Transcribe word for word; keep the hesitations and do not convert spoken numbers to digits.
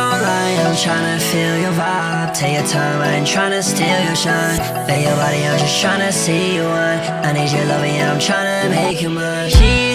won't lie, I'm tryna feel your vibe. Take your time, I ain't tryna steal your shine. Bet your body, I'm just tryna see you wine. I need your loving, yeah, I'm tryna make you mine. She